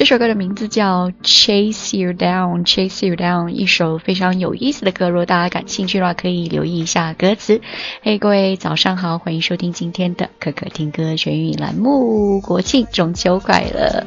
这首歌的名字叫 Chase You Down Chase You Down， 一首非常有意思的歌，如果大家感兴趣的话可以留意一下歌词。嘿，各位早上好，欢迎收听今天的可可听歌学语栏目，国庆中秋快乐。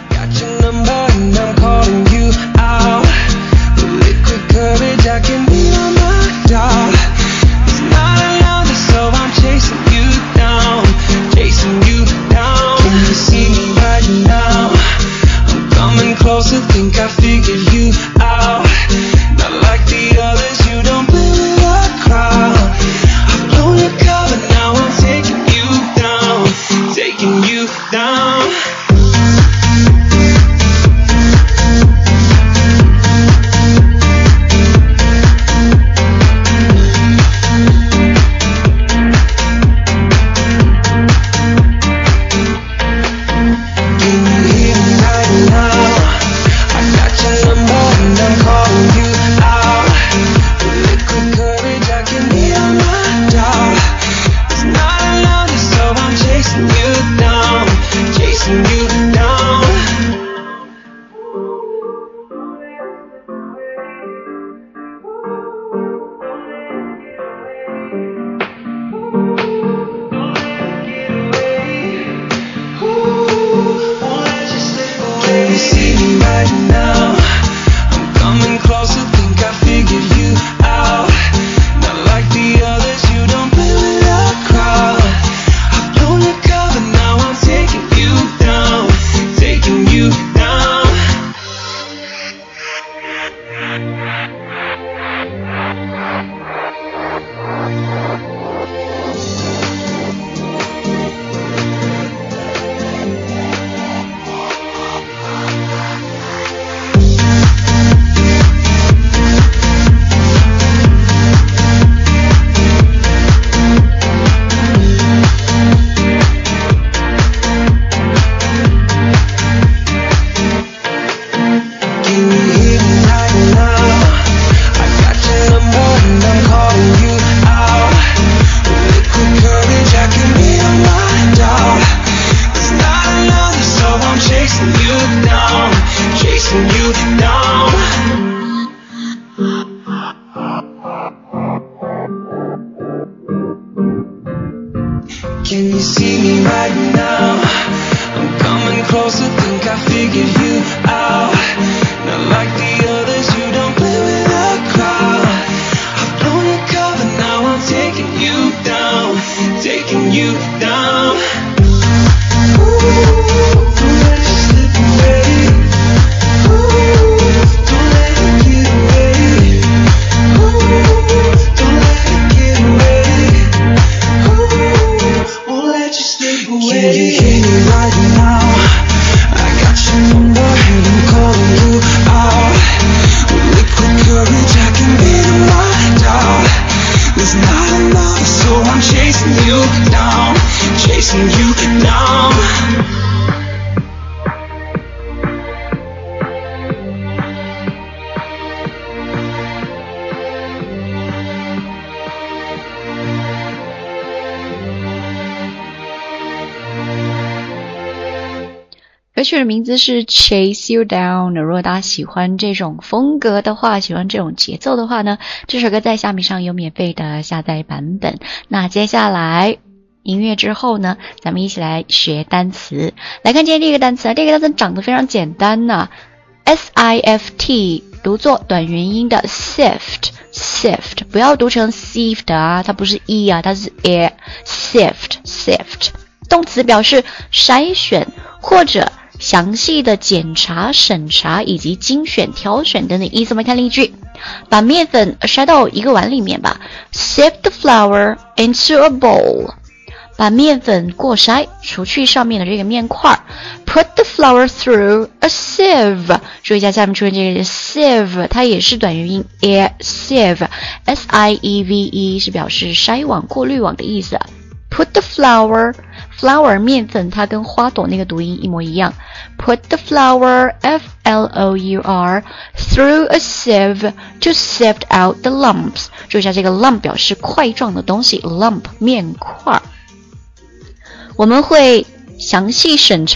Closer, think I figured you out. Not like the others, you don't play with a crowd. I've blown your cover, now I'm taking you down, taking you down. Can you see me right now? I'm coming closer, think I figured you out. Not like the others, you don't play with a crowd. I've blown your cover, now I'm taking you down, taking you down. Ooh, don't let you slip away. Ooh, don't let it get away. Ooh, don't let it get away. Ooh, won't let you slip away. Can you hear me right now? I got your number and I'm calling you out. With liquid courage I can beat a mind out. There's not enough, so I'm chasing you down, chasing you down. 歌曲的名字是 Chase You Down。 如果大家喜欢这种风格的话，喜欢这种节奏的话呢，这首歌在虾米上有免费的下载版本。那接下来音乐之后呢，咱们一起来学单词。来看今天第一个单词啊，这个单词长得非常简单呢，SIFT 读作短元音的 sift， 不要读成 sieved 啊，它不是 e 啊，它是 sift。 动词表示筛选或者详细的检查、审查以及精选、挑选等等意思。我们看例句，把面粉筛到一个碗里面吧。 Sift the flour into a bowl。 把面粉过筛，除去上面的这个面块。 Put the flour through a sieve。 注意一下下面出现这个 sieve， 它也是短元音 sieve， S-I-E-V-E 是表示筛网、过滤网的意思。 Put the flour面粉它跟花朵那个读音一模一样。 Put the flour F-L-O-U-R through a sieve to sift out the lumps。 注意一下这个 lump 表示块状的东西， lump 面块。我们会详细审查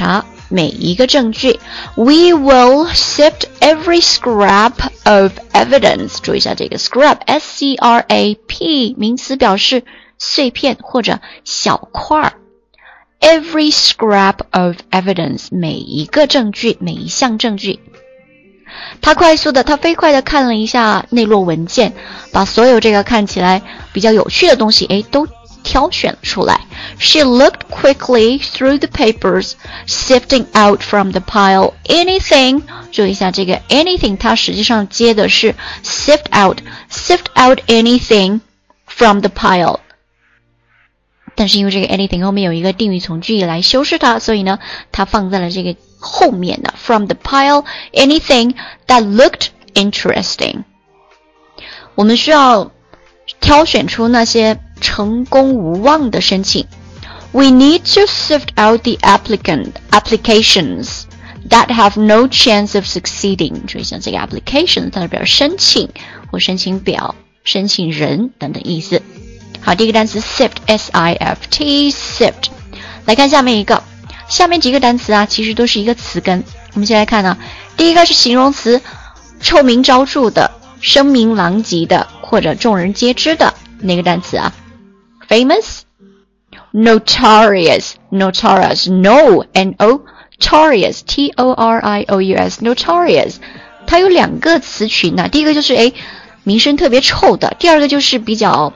每一个证据。We will sift every scrap of evidence. 注意一下这个 scrap, S-C-R-A-P, 名词表示碎片或者小块。Every scrap of evidence, 每一个证据，每一项证据。他飞快地看了一下那摞文件，把所有这个看起来比较有趣的东西都挑选了出来。She looked quickly through the papers, sifting out from the pile anything. 注意一下这个 anything, 它实际上接的是 sift out anything from the pile. 但是因为这个 anything 后面有一个定语从句来修饰它，所以呢，它放在了这个后面的 from the pile anything that looked interesting. 我们需要挑选出那些成功无望的申请。We need to sift out the applications that have no chance of succeeding. 注意一下这个 application 它代表申请或申请表、申请人等等意思。好，第一个单词 sift, S-I-F-T, sift. 来看下面一个，下面几个单词其实都是一个词根。我们先来看第一个是形容词，臭名昭著的、声名狼藉的或者众人皆知的那个单词famous, notorious, no, N-O, torious, T-O-R-I-O-U-S, notorious. 它有两个词群第一个就是名声特别臭的，第二个就是比较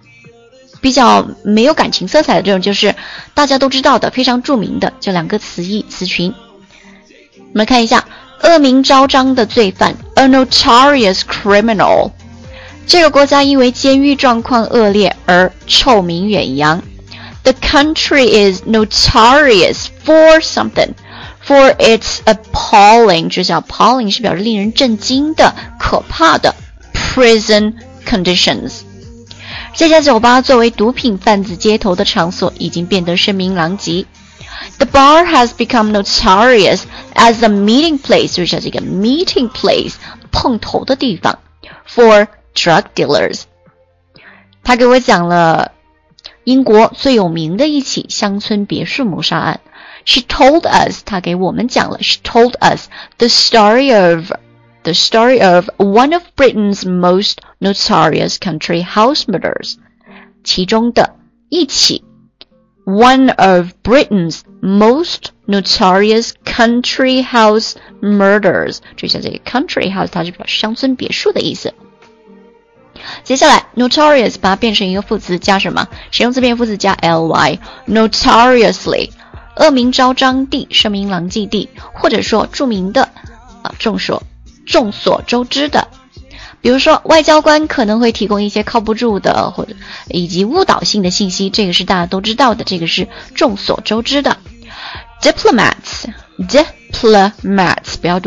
没有感情色彩的这种，就是大家都知道的非常著名的这两个词群。我们看一下恶名昭彰的罪犯 a notorious criminal. 这个国家因为监狱状况恶劣而臭名远扬。The country is notorious for something, for its appalling, 这叫 appalling 是表示令人震惊的、可怕的 prison conditions. 这家酒吧作为毒品贩子接头的场所已经变得声名狼藉。The bar has become notorious as a meeting place, 就是这个 meeting place 碰头的地方 for drug dealers. 他给我讲了英国最有名的一起乡村别墅谋杀案。She told us, 他给我们讲了 She told us the story of one of Britain's most notorious country house murders. 其中的一起 one of Britain's most notorious country house murders. 注意一下这个 country house 它是表示乡村别墅的意思。接下来 notorious 把它变成一个副词加什么？形容词变副词加 ly, notoriously 恶名昭彰地、声名狼藉地，或者说著名的众所周知的。比如说外交官可能会提供一些靠不住的或者以及误导性的信息，这个是大家都知道的，这个是众所周知的。Diplomats 不要读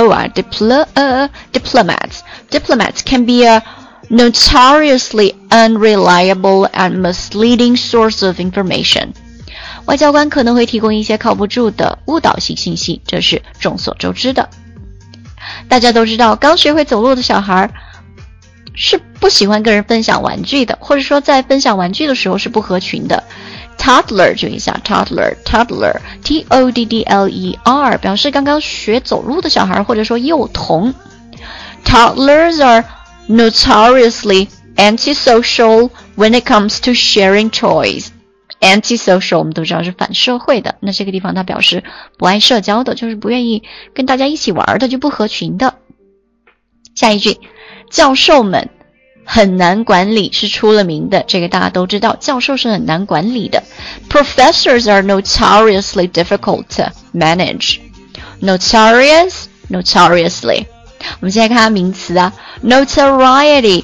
diplomats can be a notoriously unreliable and misleading source of information. 外交官可能会提供一些靠不住的误导性信息，这是众所周知的。大家都知道刚学会走路的小孩是不喜欢跟人分享玩具的，或者说在分享玩具的时候是不合群的。Toddler 注意一下 toddler T-O-D-D-L-E-R 表示刚刚学走路的小孩或者说幼童。Toddlers are notoriously antisocial when it comes to sharing toys. Antisocial 我们都知道是反社会的，那这个地方它表示不爱社交的，就是不愿意跟大家一起玩的，就不合群的。下一句，教授们很难管理是出了名的，这个大家都知道，教授是很难管理的。Professors are notoriously difficult to manage. Notoriously 我们现在看它名词notoriety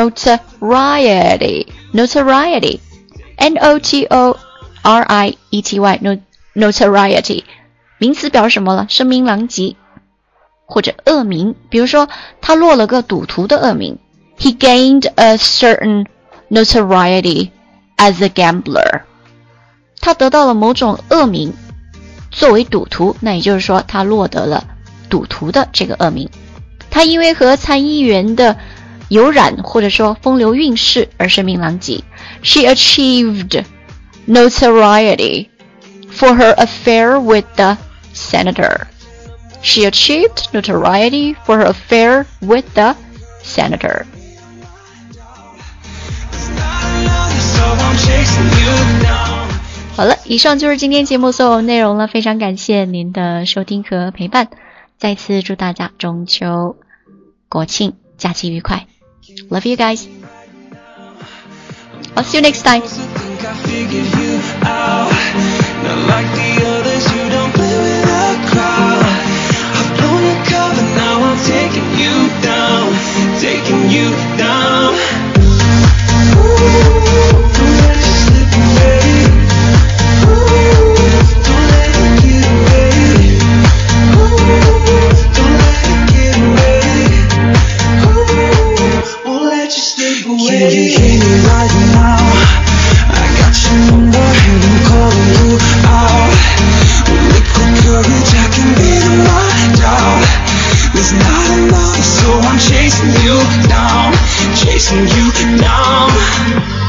N-O-T-O-R-I-E-T-Y notoriety 名词表示什么了？声名狼藉或者恶名。比如说他落了个赌徒的恶名， He gained a certain notoriety as a gambler. 他得到了某种恶名作为赌徒，那也就是说他落得了赌徒的这个恶名。他因为和参议员的有染或者说风流韵事而声名狼藉。She achieved notoriety for her affair with the senator. She achieved notoriety for her affair with the senator. 好了，以上就是今天节目所有内容了，非常感谢您的收听和陪伴，再次祝大家中秋国庆假期愉快。 Love you guys. I'll see you next time. Can you hear me right now? I got your number and I'm calling you out. With liquid courage I can beat my doubt. There's not enough, so I'm chasing you down, chasing you down.